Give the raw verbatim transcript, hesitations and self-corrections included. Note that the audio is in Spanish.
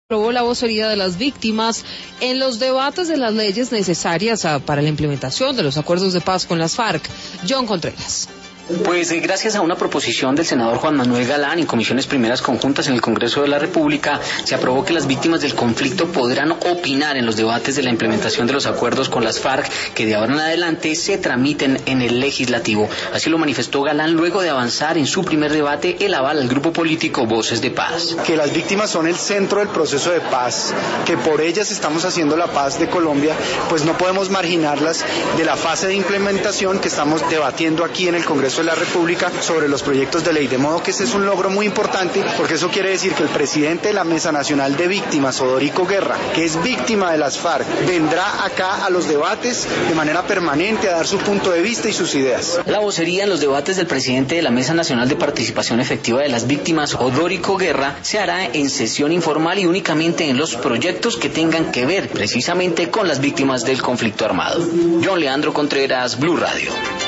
Aprobó la vocería de las víctimas en los debates de las leyes necesarias a, para la implementación de los acuerdos de paz con las FARC. John Contreras. Pues eh, gracias a una proposición del senador Juan Manuel Galán en comisiones primeras conjuntas en el Congreso de la República, se aprobó que las víctimas del conflicto podrán opinar en los debates de la implementación de los acuerdos con las FARC, que de ahora en adelante se tramiten en el legislativo. Así lo manifestó Galán luego de avanzar en su primer debate el aval al grupo político Voces de Paz. Que las víctimas son el centro del proceso de paz, que por ellas estamos haciendo la paz de Colombia, pues no podemos marginarlas de la fase de implementación que estamos debatiendo aquí en el Congreso de la República sobre los proyectos de ley, de modo que este es un logro muy importante, porque eso quiere decir que el presidente de la Mesa Nacional de Víctimas, Odorico Guerra, que es víctima de las FARC, vendrá acá a los debates de manera permanente a dar su punto de vista y sus ideas. La vocería en los debates del presidente de la Mesa Nacional de Participación Efectiva de las Víctimas, Odorico Guerra, se hará en sesión informal y únicamente en los proyectos que tengan que ver precisamente con las víctimas del conflicto armado. John Leandro Contreras, Blue Radio.